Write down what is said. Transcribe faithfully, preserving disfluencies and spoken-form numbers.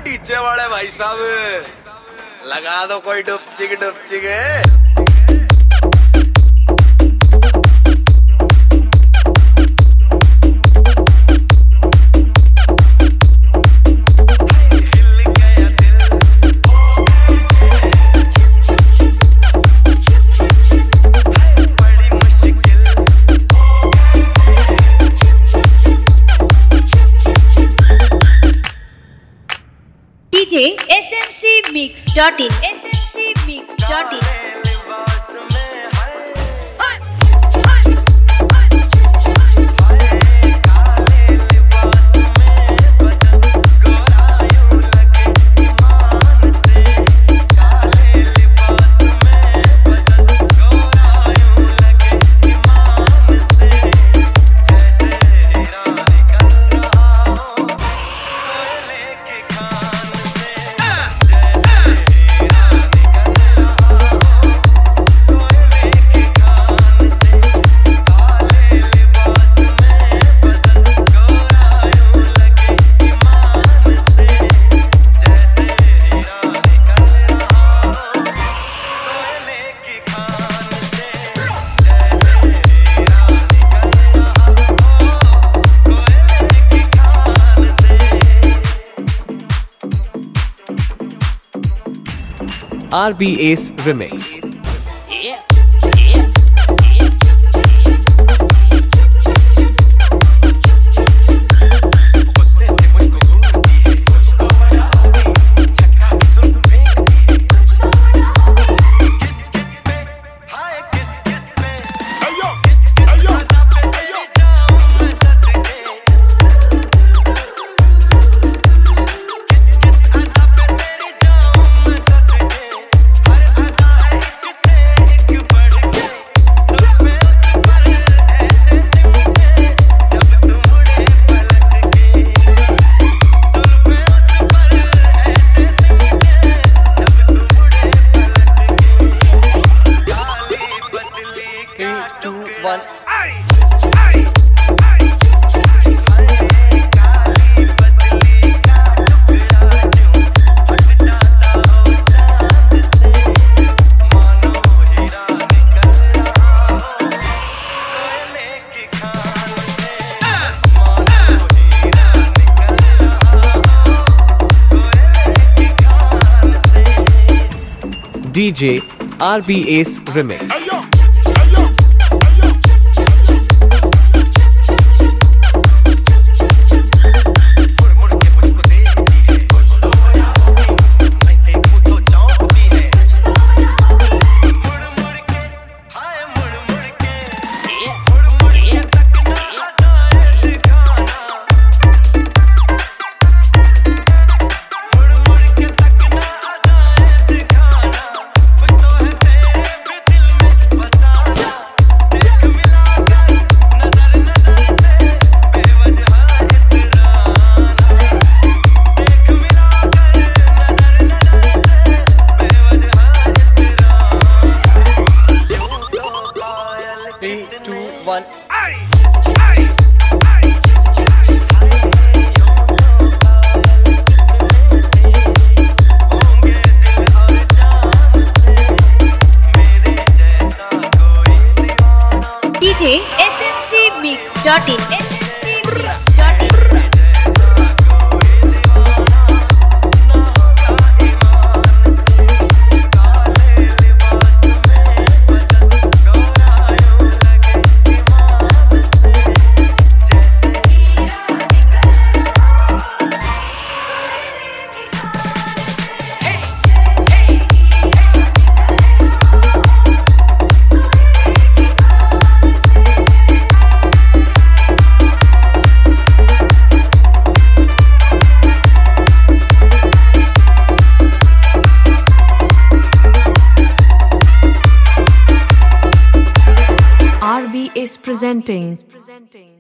DJ वाले भाई साहब लगा दो कोई डुपचिक डुपचिक। D J S M C Mix dot in S M C Mix dot in R B Ace Remix. D J R B Ace Remix. Three, two, one. D J S M C Mix dot in S M C Mix dot in R B is presenting.